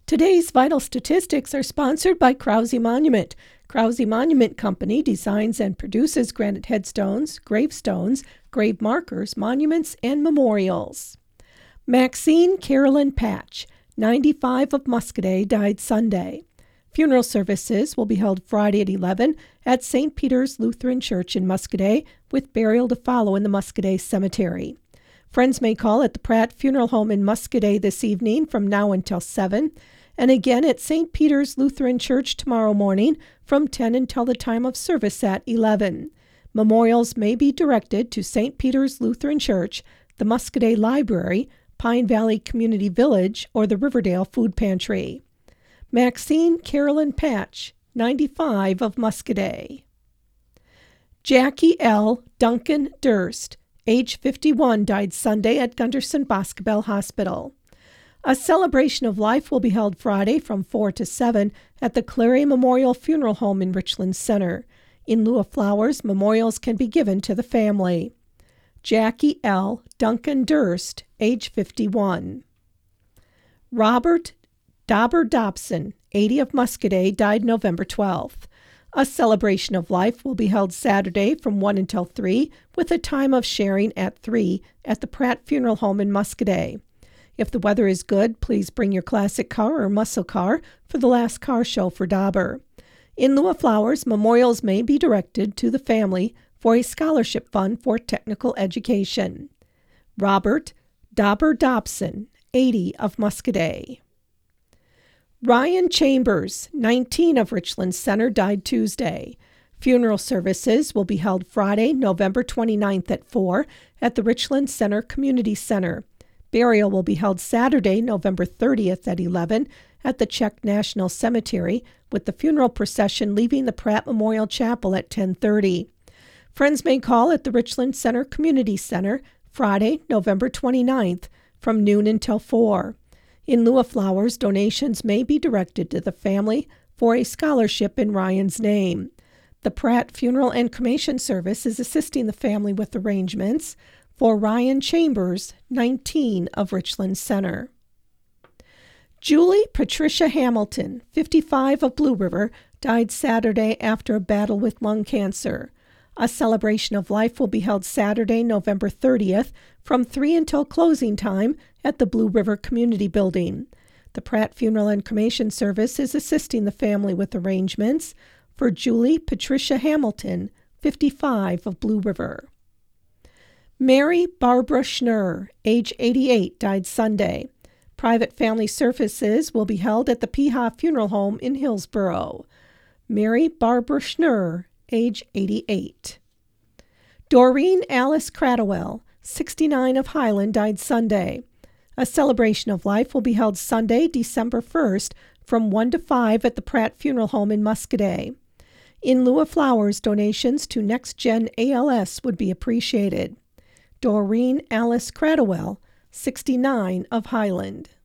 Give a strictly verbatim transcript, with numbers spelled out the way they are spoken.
Today's vital statistics are sponsored by Krause Monument. Krause Monument Company designs and produces granite headstones, gravestones, grave markers, monuments, and memorials. Maxine Carolyn Patch, ninety-five, of Muscoda, died Sunday. Funeral services will be held Friday at eleven at Saint Peter's Lutheran Church in Muscoda, with burial to follow in the Muscoda Cemetery. Friends may call at the Pratt Funeral Home in Muscoda this evening from now until seven, and again at Saint Peter's Lutheran Church tomorrow morning from ten until the time of service at eleven. Memorials may be directed to Saint Peter's Lutheran Church, the Muscoda Library, Pine Valley Community Village, or the Riverdale Food Pantry. Maxine Carolyn Patch, ninety-five, of Muscoda. Jackie L. Duncan Durst, age fifty-one, died Sunday at Gunderson Boscobel Hospital. A celebration of life will be held Friday from four to seven at the Clary Memorial Funeral Home in Richland Center. In lieu of flowers, memorials can be given to the family. Jackie L. Duncan Durst, age fifty-one. Robert Dauber Dobson, eighty, of Muscoda, died November twelfth. A celebration of life will be held Saturday from one until three, with a time of sharing at three at the Pratt Funeral Home in Muscoda. If the weather is good, please bring your classic car or muscle car for the last car show for Dauber. In lieu of flowers, memorials may be directed to the family for a scholarship fund for technical education. Robert Dauber Dobson, eighty, of Muscoda. Ryan Chambers, nineteen, of Richland Center, died Tuesday. Funeral services will be held Friday, November twenty-ninth at four at the Richland Center Community Center. Burial will be held Saturday, November thirtieth at eleven at the Czech National Cemetery, with the funeral procession leaving the Pratt Memorial Chapel at ten thirty. Friends may call at the Richland Center Community Center Friday, November twenty-ninth from noon until four. In lieu of flowers, donations may be directed to the family for a scholarship in Ryan's name. The Pratt Funeral and Cremation Service is assisting the family with arrangements for Ryan Chambers, nineteen, of Richland Center. Julie Patricia Hamilton, fifty-five, of Blue River, died Saturday after a battle with lung cancer. A celebration of life will be held Saturday, November thirtieth, from three until closing time at the Blue River Community Building. The Pratt Funeral and Cremation Service is assisting the family with arrangements for Julie Patricia Hamilton, fifty-five, of Blue River. Mary Barbara Schnurr, age eighty-eight, died Sunday. Private family services will be held at the Peha Funeral Home in Hillsboro. Mary Barbara Schnurr, age eighty-eight. Doreen Alice Cradwell, sixty-nine, of Highland, died Sunday. A celebration of life will be held Sunday, December first, from one to five at the Pratt Funeral Home in Muscoda. In lieu of flowers, donations to Next Gen A L S would be appreciated. Doreen Alice Cradwell, sixty-nine, of Highland.